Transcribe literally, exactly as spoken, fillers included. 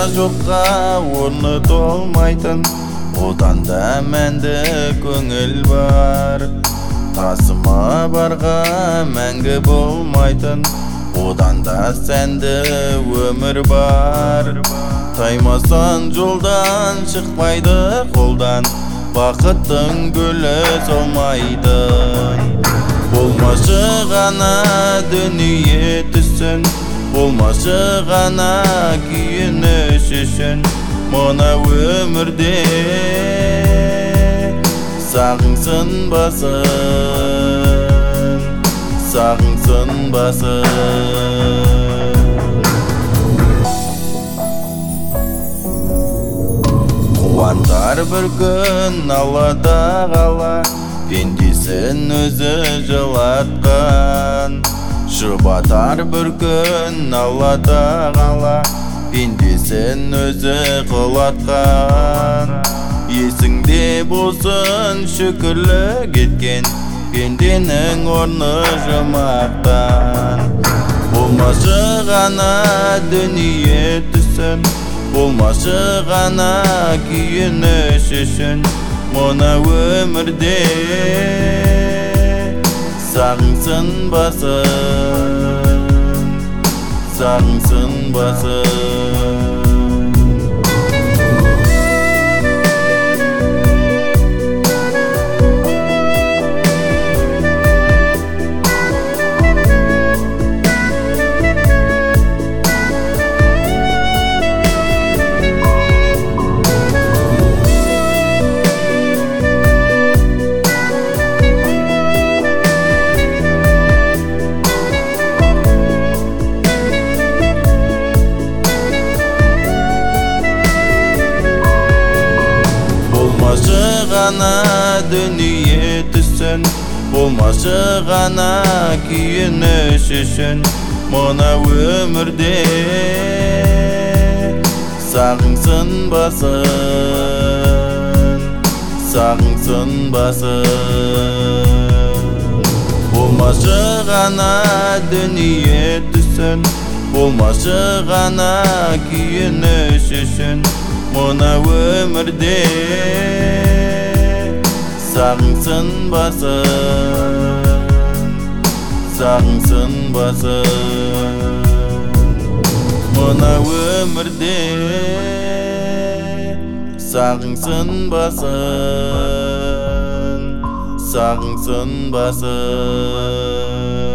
жокка орны толмайтын, одан да мәнді көңіл бар. Тасыма барға мәңгі болмайтын, одан да сәнді өмір бар. Таймасан жолдан шықпайды қолдан, бақыттың гүлі солмайды. Болмашы ғана дүние түссін, болмашы ғана күйініш үшін. Мына өмірде сағыңсын басын, сағыңсын басын. Қуантар бір күн аллада қала, пендесін өзі жылатқан. Жұбатар бір күн аллада қала, пендесін өзі құлатқан. Есіңде болсын шүкірлі кеткен, пенденің орны жұмақтан. Болмашы ғана дүние түссін, болмашы ғана күйініш үшін. Мына өмірде сағыңсын басын, сағыңсын басын. Болмашы ғана дүние түссін, болмашы ғана күйініш үшін. Мына өмірде сағыңсын басын, сағыңсын басын. Болмашы ғана дүние түссін, болмашы ғана күйініш үшін. Мына өмірде сағыңсын басын, сағыңсын басын. Мына өмірде сағыңсын басын, сағыңсын басын.